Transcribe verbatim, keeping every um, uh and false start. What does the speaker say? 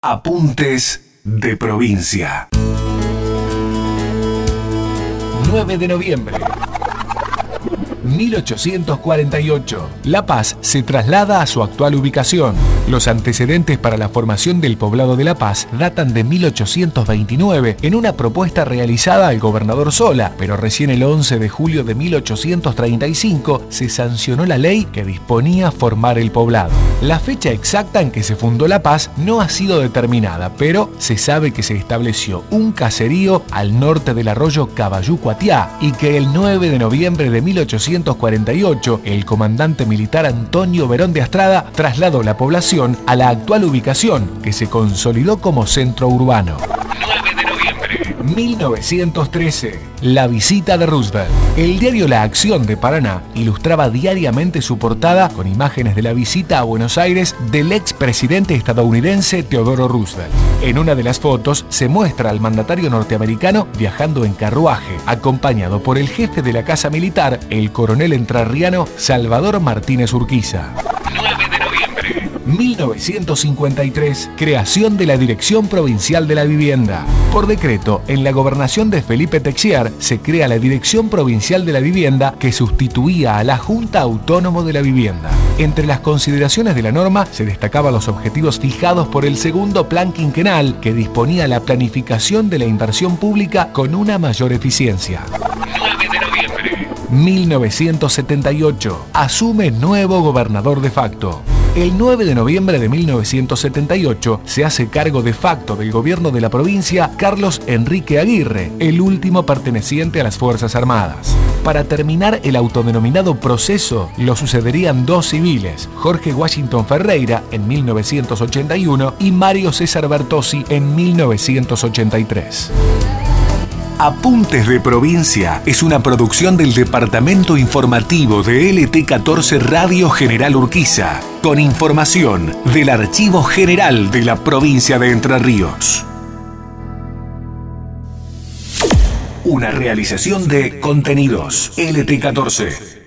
Apuntes de provincia. nueve de noviembre. mil ochocientos cuarenta y ocho. La Paz se traslada a su actual ubicación. Los antecedentes para la formación del poblado de La Paz datan de mil ochocientos veintinueve en una propuesta realizada al gobernador Sola, pero recién el once de julio de mil ochocientos treinta y cinco se sancionó la ley que disponía formar el poblado. La fecha exacta en que se fundó La Paz no ha sido determinada, pero se sabe que se estableció un caserío al norte del arroyo Cabayú-Cuatiá y que el nueve de noviembre de mil ochocientos cuarenta y ocho el comandante militar Antonio Verón de Astrada trasladó la población a la actual ubicación, que se consolidó como centro urbano. nueve de noviembre. mil novecientos trece. La visita de Roosevelt. El diario La Acción de Paraná ilustraba diariamente su portada con imágenes de la visita a Buenos Aires del expresidente estadounidense Theodore Roosevelt. En una de las fotos se muestra al mandatario norteamericano viajando en carruaje, acompañado por el jefe de la Casa Militar, el coronel entrerriano Salvador Martínez Urquiza. nueve de noviembre. mil novecientos cincuenta y tres. Creación de la Dirección Provincial de la Vivienda. Por decreto, en la gobernación de Felipe Texier se crea la Dirección Provincial de la Vivienda que sustituía a la Junta Autónoma de la Vivienda. Entre las consideraciones de la norma se destacaban los objetivos fijados por el segundo plan quinquenal, que disponía la planificación de la inversión pública con una mayor eficiencia. nueve de noviembre. mil novecientos setenta y ocho. Asume nuevo gobernador de facto. El nueve de noviembre de mil novecientos setenta y ocho se hace cargo de facto del gobierno de la provincia Carlos Enrique Aguirre, el último perteneciente a las Fuerzas Armadas. Para terminar el autodenominado proceso, lo sucederían dos civiles, Jorge Washington Ferreira en mil novecientos ochenta y uno y Mario César Bertozzi en mil novecientos ochenta y tres. Apuntes de Provincia es una producción del Departamento Informativo de L T catorce Radio General Urquiza, con información del Archivo General de la Provincia de Entre Ríos. Una realización de Contenidos L T catorce.